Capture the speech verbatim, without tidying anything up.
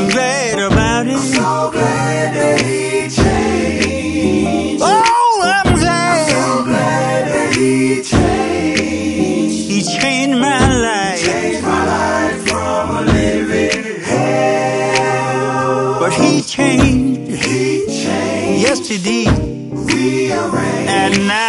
I'm glad about it. I'm so glad that he changed. Oh, I'm glad. So glad that he changed. He changed my life. Changed my life from a living hell. But he changed. He changed. Yes, he did. Rearranged. And now